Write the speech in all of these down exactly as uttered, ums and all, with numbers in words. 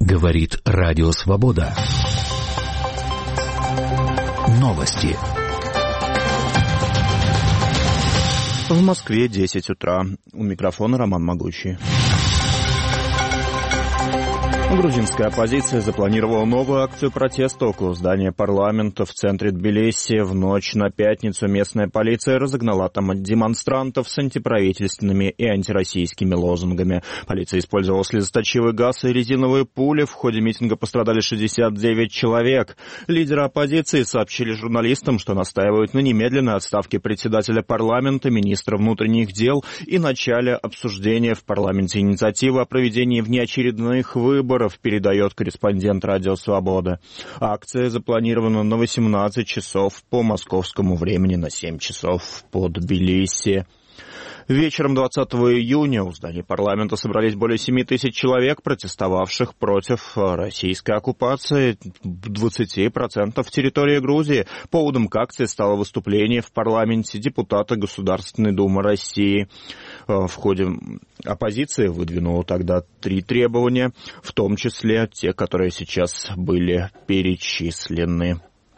Говорит Радио Свобода. Новости. В Москве десять утра. У микрофона Роман Могучий. Грузинская оппозиция запланировала новую акцию протеста около здания парламента в центре Тбилиси. В ночь на пятницу местная полиция разогнала там демонстрантов с антиправительственными и антироссийскими лозунгами. Полиция использовала слезоточивый газ и резиновые пули. В ходе митинга пострадали шестьдесят девять человек. Лидеры оппозиции сообщили журналистам, что настаивают на немедленной отставке председателя парламента, министра внутренних дел и начале обсуждения в парламенте инициативы о проведении внеочередных выборов, передает корреспондент Радио Свобода. Акция запланирована на восемнадцать часов по московскому времени, на семь часов по Тбилиси. Вечером двадцатого июня у здания парламента собрались более семи тысяч человек, протестовавших против российской оккупации двадцати процентов территории Грузии. Поводом к акции стало выступление в парламенте депутата Государственной Думы России. В ходе оппозиции выдвинула тогда три требования, в том числе те, которые сейчас были перечислены.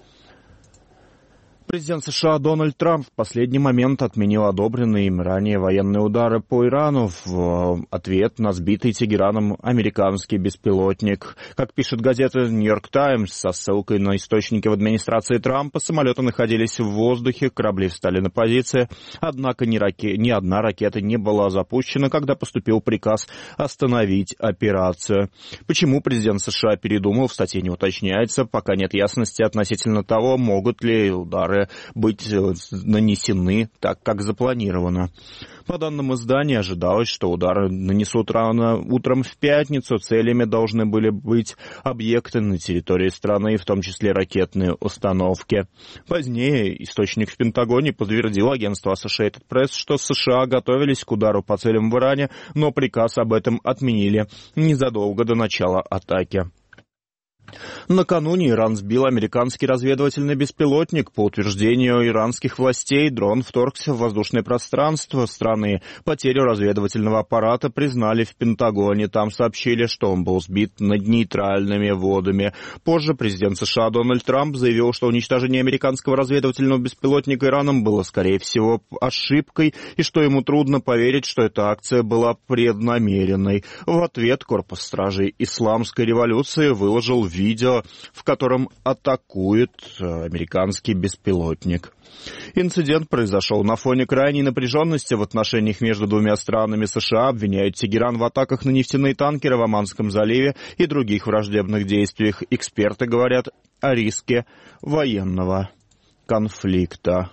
Президент США Дональд Трамп в последний момент отменил одобренные им ранее военные удары по Ирану в ответ на сбитый Тегераном американский беспилотник. Как пишет газета «Нью-Йорк Таймс» со ссылкой на источники в администрации Трампа, самолеты находились в воздухе, корабли встали на позиции, однако ни, раке... ни одна ракета не была запущена, когда поступил приказ остановить операцию. Почему президент США передумал, в статье не уточняется, пока нет ясности относительно того, могут ли удары быть нанесены так, как запланировано. По данным издания, ожидалось, что удары нанесут рано утром в пятницу. Целями должны были быть объекты на территории страны, в том числе ракетные установки. Позднее источник в Пентагоне подтвердил агентству Associated Press, что США готовились к удару по целям в Иране, но приказ об этом отменили незадолго до начала атаки. Накануне Иран сбил американский разведывательный беспилотник. По утверждению иранских властей, дрон вторгся в воздушное пространство страны. Потерю разведывательного аппарата признали в Пентагоне. Там сообщили, что он был сбит над нейтральными водами. Позже президент США Дональд Трамп заявил, что уничтожение американского разведывательного беспилотника Ираном было, скорее всего, ошибкой, и что ему трудно поверить, что эта акция была преднамеренной. В ответ корпус стражей исламской революции выложил видео, в котором атакует американский беспилотник. Инцидент произошел на фоне крайней напряженности в отношениях между двумя странами. США обвиняют Тегеран в атаках на нефтяные танкеры в Оманском заливе и других враждебных действиях. Эксперты говорят о риске военного конфликта.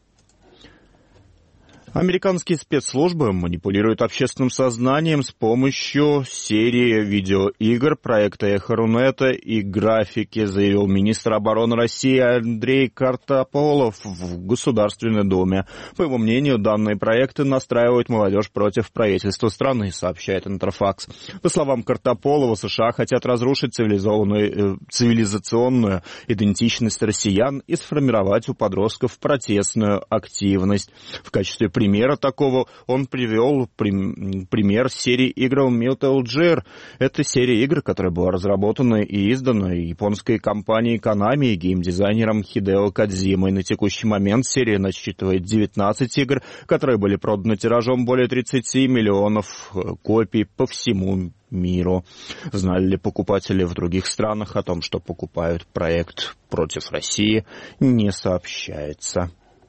Американские спецслужбы манипулируют общественным сознанием с помощью серии видеоигр проекта «Эхо Рунета» и графики, заявил министр обороны России Андрей Картополов в Государственной Думе. По его мнению, данные проекты настраивают молодежь против правительства страны, сообщает Интерфакс. По словам Картополова, США хотят разрушить цивилизованную, цивилизационную идентичность россиян и сформировать у подростков протестную активность. В качестве примера такого он привел пример серии игр Metal Gear. Это серия игр, которая была разработана и издана японской компанией Konami и геймдизайнером Хидео Кодзимой. На текущий момент серия насчитывает девятнадцать игр, которые были проданы тиражом более тридцати миллионов копий по всему миру. Знали ли покупатели в других странах о том, что покупают проект против России, не сообщается.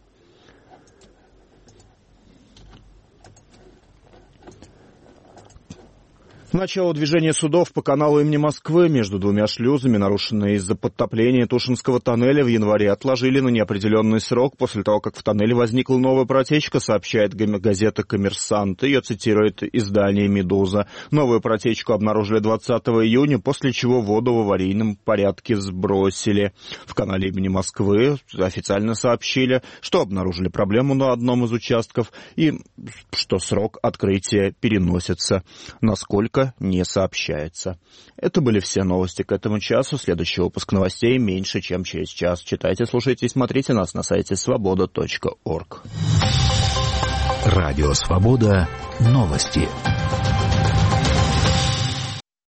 Начало движения судов по каналу имени Москвы между двумя шлюзами, нарушенное из-за подтопления Тушинского тоннеля, в январе отложили на неопределенный срок после того, как в тоннеле возникла новая протечка, сообщает газета «Коммерсант». Ее цитирует издание «Медуза». Новую протечку обнаружили двадцатого июня, после чего воду в аварийном порядке сбросили. В канале имени Москвы официально сообщили, что обнаружили проблему на одном из участков и что срок открытия переносится. Насколько не сообщается. Это были все новости к этому часу. Следующий выпуск новостей меньше, чем через час. Читайте, слушайте и смотрите нас на сайте свобода точка орг. Радио Свобода. Новости.